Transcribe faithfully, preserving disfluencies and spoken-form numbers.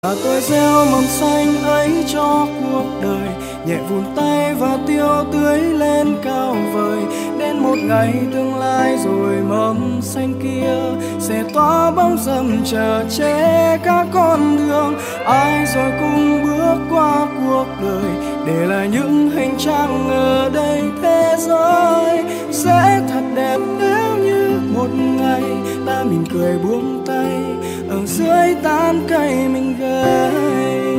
Và tôi gieo mầm xanh ấy cho cuộc đời, nhẹ vùn tay và tiêu tưới lên cao vời. Đến một ngày tương lai rồi mầm xanh kia sẽ tỏa bóng râm chờ che các con đường. Ai rồi cùng bước qua cuộc đời, để lại những hành trang ở đây thế giới. Sẽ thật đẹp nếu như một ngày ta mỉm cười buông tay ở dưới tán cây mình gầy.